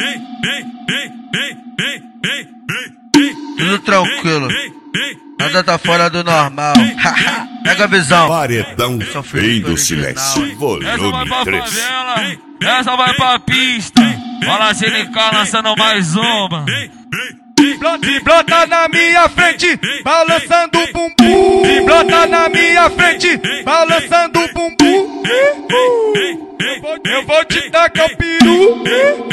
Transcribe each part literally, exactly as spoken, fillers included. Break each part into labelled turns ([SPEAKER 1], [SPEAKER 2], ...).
[SPEAKER 1] Tudo tranquilo, nada tá fora do normal. Pega a visão.
[SPEAKER 2] Paredão Rei do Silêncio, volume três.
[SPEAKER 3] Essa vai pra pista. Fala C N K lançando mais uma.
[SPEAKER 4] De brota na minha frente, balançando o bumbum. De brota na minha frente, balançando o bumbum. Eu vou te dar campiru.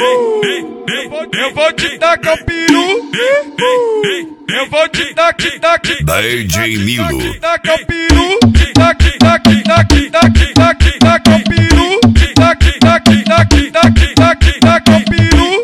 [SPEAKER 4] Eu vou te dar campiru. Eu vou te dar, te dar, te dar.
[SPEAKER 2] D J Milo.
[SPEAKER 4] Te dar campiru. Te dar, te dar, te dar, te dar, te dar, te dar campiru. Te dar, te dar, te dar, te dar, te dar, te dar campiru.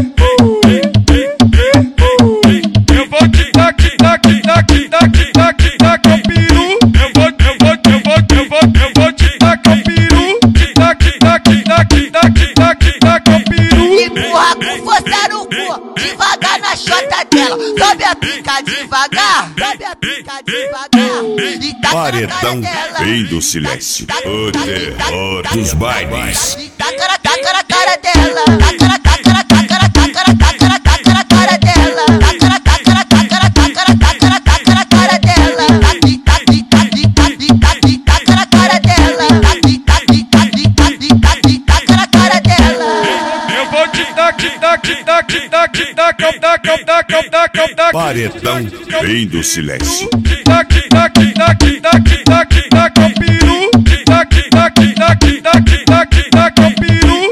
[SPEAKER 4] Eu vou te dar, te dar, te dar, te dar, te dar, te dar campiru. Eu vou, eu vou, eu vou, eu vou, eu vou te dar campiru. Te dar, te dar, te dar, te dar, te dar, te dar campiru.
[SPEAKER 5] Empurra com força no cu, devagar na chota dela. Sobe a pica devagar, sobe a pica devagar. E taca
[SPEAKER 2] Paredão
[SPEAKER 5] na cara dela.
[SPEAKER 2] Rei do Silêncio, o terror dos bailes.
[SPEAKER 5] E taca na, taca na cara dela. Taca na, taca na, taca na, taca na, taca na, taca na cara dela. Taca na, taca na, taca na, taca na, taca na, taca na cara dela. E taca, e taca, e taca, e taca, e taca na cara dela. E taca, e taca, e taca, e taca, e taca na cara dela.
[SPEAKER 4] Eu vou te dar, te dar, te dar, te dar, te dar, cam, dar, cam, dar, cam, dar, cam, dar.
[SPEAKER 2] Paredão Rei do Silêncio.
[SPEAKER 4] Te dar, te dar, te dar, te dar, te dar, te dar campiru. Te dar, te dar, te dar, te dar, te dar, te dar campiru.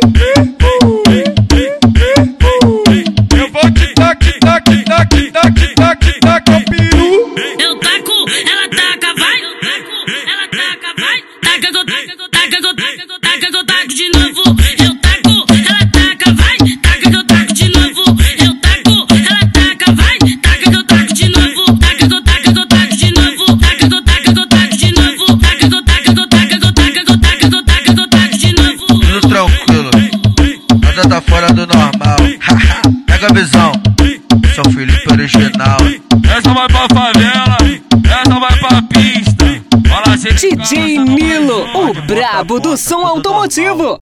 [SPEAKER 4] Eu vou te dar, te dar, te dar, te dar, te dar, te dar campiru.
[SPEAKER 6] Eu taco, ela taca, vai. Ela taca, vai. Taca, eu taca, eu taca, eu taca, eu taca, eu taco de novo. Eu taco, ela taca, vai. Taca, eu taco de novo. Eu taco, ela taca, vai. Taca, eu taco de novo. Taca, eu taca, eu taco de novo. Taca, eu taca, eu taco de novo. Taca, eu taca, eu taca, eu taca, eu taca, eu taca, eu taco de novo.
[SPEAKER 1] Tudo tranquilo, nada tá fora do normal. Pega a visão. São Felipe original.
[SPEAKER 3] Essa vai pra favela. Essa vai pra pista. Fala C N K
[SPEAKER 7] D J Milo, o brabo do som automotivo.